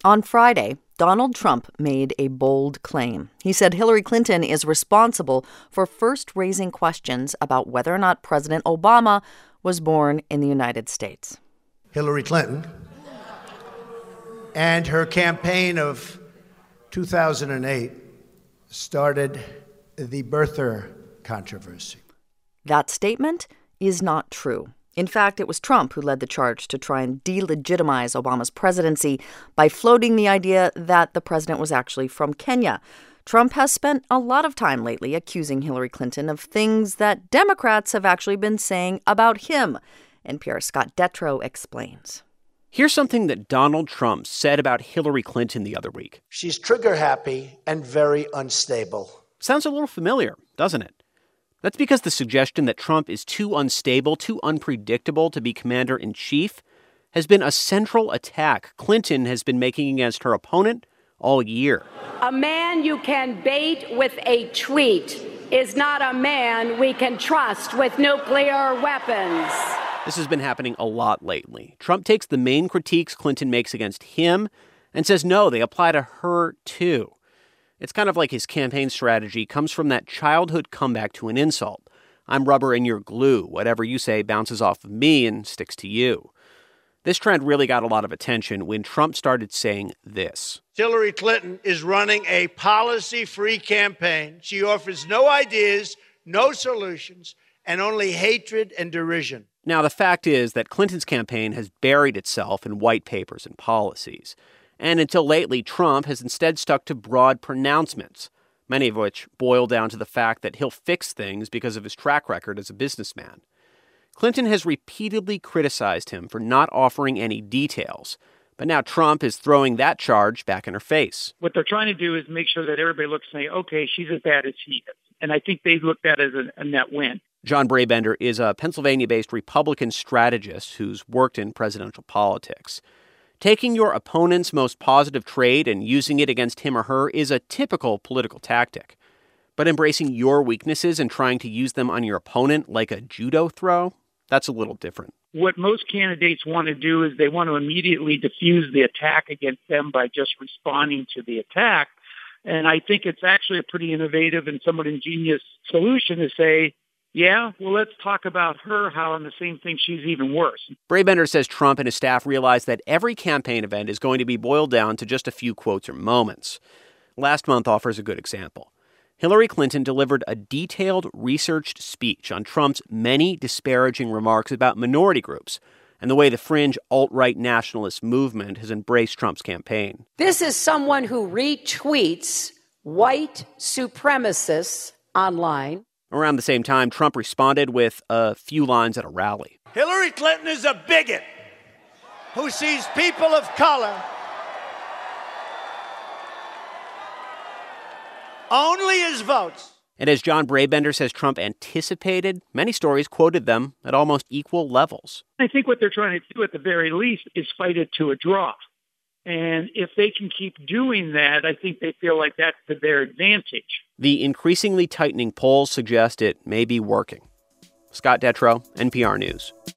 On Friday, Donald Trump made a bold claim. He said Hillary Clinton is responsible for first raising questions about whether or not President Obama was born in the United States. Hillary Clinton and her campaign of 2008 started the birther controversy. That statement is not true. In fact, it was Trump who led the charge to try and delegitimize Obama's presidency by floating the idea that the president was actually from Kenya. Trump has spent a lot of time lately accusing Hillary Clinton of things that Democrats have actually been saying about him. NPR's Scott Detrow explains. Here's something that Donald Trump said about Hillary Clinton the other week. She's trigger-happy and very unstable. Sounds a little familiar, doesn't it? That's because the suggestion that Trump is too unstable, too unpredictable to be commander-in-chief has been a central attack Clinton has been making against her opponent all year. A man you can bait with a tweet is not a man we can trust with nuclear weapons. This has been happening a lot lately. Trump takes the main critiques Clinton makes against him and says, no, they apply to her too. It's kind of like his campaign strategy comes from that childhood comeback to an insult. I'm rubber and you're glue. Whatever you say bounces off of me and sticks to you. This trend really got a lot of attention when Trump started saying this. Hillary Clinton is running a policy-free campaign. She offers no ideas, no solutions, and only hatred and derision. Now, the fact is that Clinton's campaign has buried itself in white papers and policies. And until lately, Trump has instead stuck to broad pronouncements, many of which boil down to the fact that he'll fix things because of his track record as a businessman. Clinton has repeatedly criticized him for not offering any details, but now Trump is throwing that charge back in her face. What they're trying to do is make sure that everybody looks and say, okay, she's as bad as he is. And I think they looked at it as a net win. John Brabender is a Pennsylvania-based Republican strategist who's worked in presidential politics. Taking your opponent's most positive trait and using it against him or her is a typical political tactic. But embracing your weaknesses and trying to use them on your opponent like a judo throw, that's a little different. What most candidates want to do is they want to immediately diffuse the attack against them by just responding to the attack. And I think it's actually a pretty innovative and somewhat ingenious solution to say, yeah, well, let's talk about her, how on the same thing she's even worse. Brabender says Trump and his staff realize that every campaign event is going to be boiled down to just a few quotes or moments. Last month offers a good example. Hillary Clinton delivered a detailed, researched speech on Trump's many disparaging remarks about minority groups and the way the fringe alt-right nationalist movement has embraced Trump's campaign. This is someone who retweets white supremacists online. Around the same time, Trump responded with a few lines at a rally. Hillary Clinton is a bigot who sees people of color only as votes. And as John Brabender says Trump anticipated, many stories quoted them at almost equal levels. I think what they're trying to do at the very least is fight it to a draw. And if they can keep doing that, I think they feel like that's to their advantage. The increasingly tightening polls suggest it may be working. Scott Detrow, NPR News.